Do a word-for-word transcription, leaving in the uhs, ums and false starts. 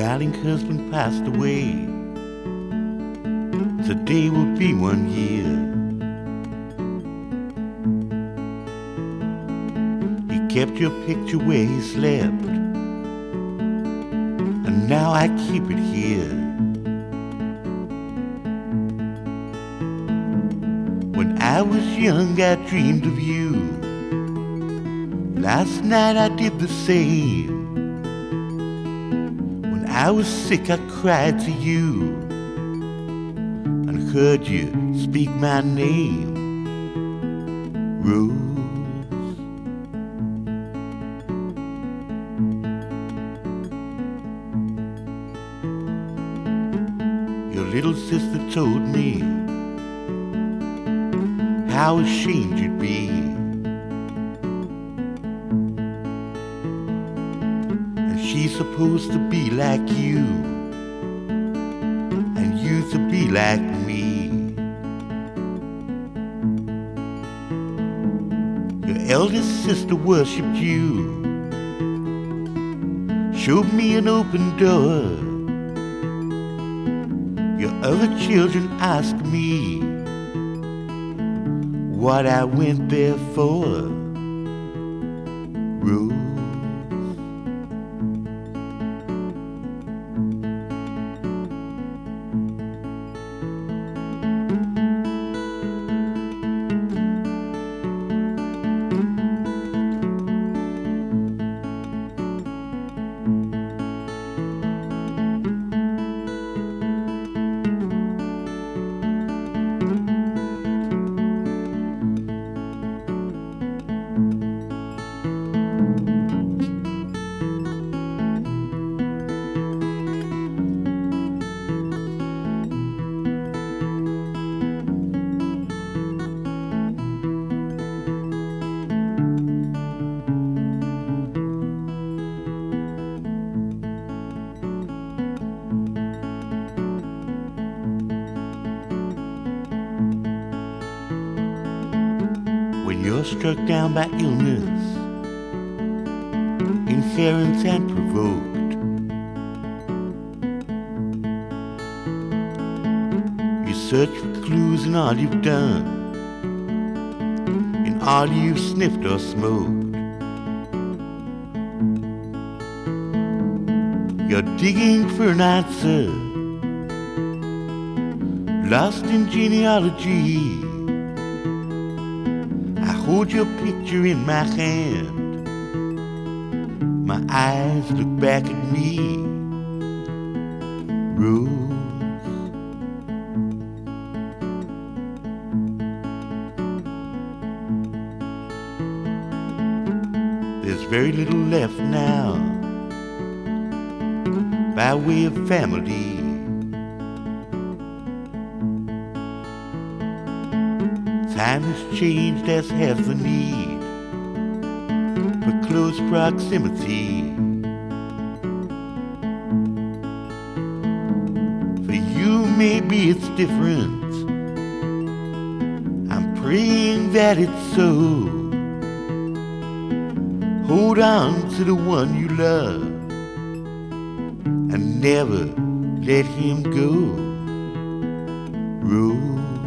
darling husband passed away. Today will be one year. He kept your picture where he slept, and now I keep it here. When I was young I dreamed of you. Last night I did the same. When I was sick I cried to you and heard you speak my name, Rose. Your little sister told me how ashamed you'd be, and she's supposed to be like you, and you to be like me. Your eldest sister worshipped you, showed me an open door. Your other children asked me what I went there for, Rose. When you're struck down by illness, inherent and provoked, you search for clues in all you've done, in all you've sniffed or smoked. You're digging for an answer, lost in genealogy. Hold your picture in my hand, my eyes look back at me, Rose. There's very little left now by way of family. Time has changed, as has the need for close proximity. For you, maybe it's different. I'm praying that it's so. Hold on to the one you love and never let him go, Rose.